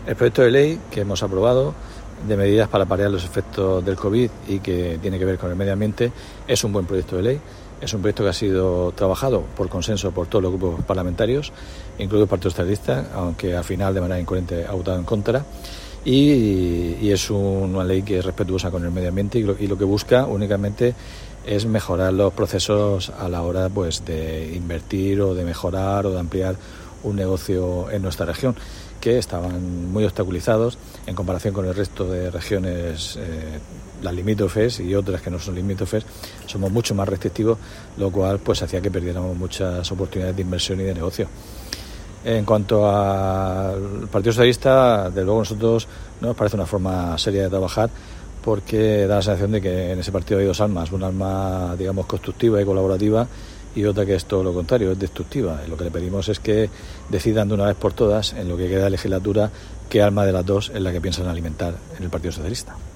El proyecto de ley que hemos aprobado de medidas para paliar los efectos del COVID y que tiene que ver con el medio ambiente es un buen proyecto de ley. Es un proyecto que ha sido trabajado por consenso por todos los grupos parlamentarios, incluido el Partido Socialista, aunque al final de manera incoherente ha votado en contra. Y es una ley que es respetuosa con el medio ambiente y lo que busca únicamente es mejorar los procesos a la hora de invertir o de mejorar o de ampliar un negocio en nuestra región, que estaban muy obstaculizados en comparación con el resto de regiones, las limítrofes y otras que no son limítrofes. Somos mucho más restrictivos, lo cual hacía que perdiéramos muchas oportunidades de inversión y de negocio. En cuanto al Partido Socialista, de luego nosotros no nos parece una forma seria de trabajar, porque da la sensación de que en ese partido hay dos almas, una alma, constructiva y colaborativa, y otra que es todo lo contrario, es destructiva. Y lo que le pedimos es que decidan de una vez por todas, en lo que queda de legislatura, qué alma de las dos es la que piensan alimentar en el Partido Socialista.